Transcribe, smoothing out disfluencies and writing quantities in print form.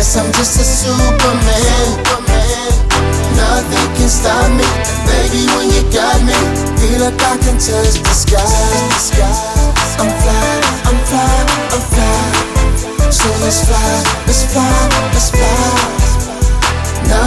Guess I'm just a Superman. Nothing can stop me, baby, when you got me. Feel like I can touch the sky. I'm fly, I'm fly, I'm fly. So let's fly.